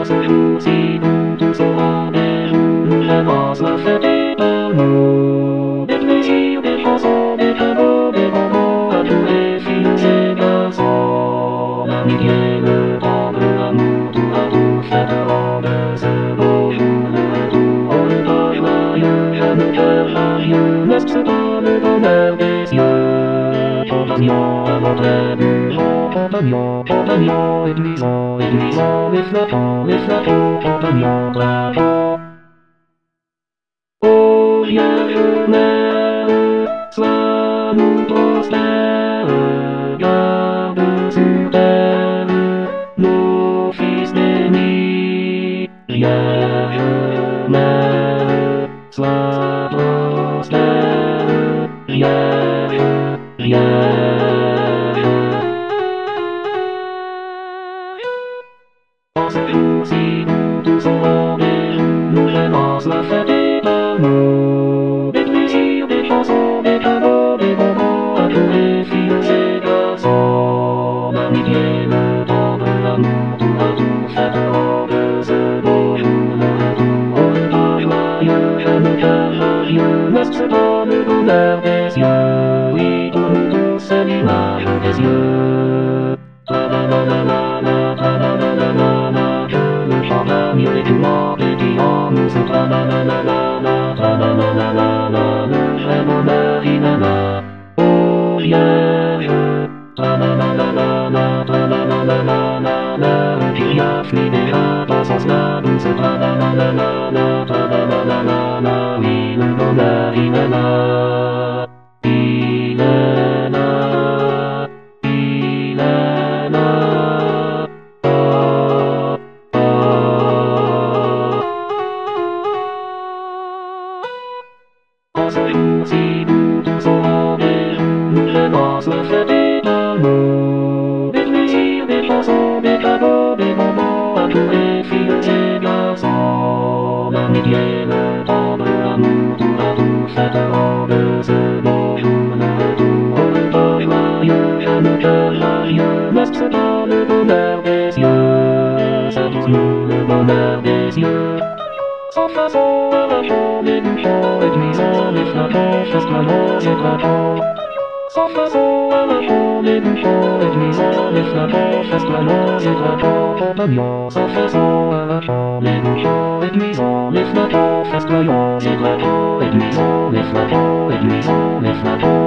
Passeremo si non suonare, la nostra fede d'amore, del desio del posto del cavo del mondo, a due fine caso, la mi viene dobre la mutua tu federale, se vuoi una tu ore dai la io, non per la io, nestre donne con el desio, potanio a notre bureau, potanio, Edliso, liflato, potanio, plato. Oh, yeah, mer, sois nous prospères, garde sur terre, nos fils bénis. Yeah, mer, sois prospère, yeah. Passeremo si non suonare, nous la fête d'amour, des plaisirs, des chansons, des cadeaux, des bonbons, à tous les filles et garçons. L'amitié, le temps de l'amour, tout à tout fait de ce beau jour, le tout au repas, joyeux, et le cœur joyeux, nestre dans le bonheur des yeux. Oui, pour nous tous, c'est l'image des yeux. Champagne et du mort et qui en nous se le vrai bonheur inana. Oh yeah, qu'il y a fluidera dans son sla douce, oui, le bonheur inana. Passeremo si non suonare, la nostra fête d'amour, des plaisirs, des chansons, des cadeaux, des bonbons, à tous les filles et garçons. L'amitié, le temps de l'amour, tout à tout fait de ce beau jour, le tout au repas joyeux, et le cœur joyeux, nestre dans le bonheur des yeux. C'est pour nous le bonheur des yeux. Sans façon, arrachons les bouchons, réduisons les flacons, festoyons et craquons. Sans façon, arrachons les bouchons, réduisons les flacons, festoyons et craquons. Potanio, sans façon, arrachons les bouchons, réduisons les flacons, festoyons et craquons. Réduisons les flacons, réduisons les flacons.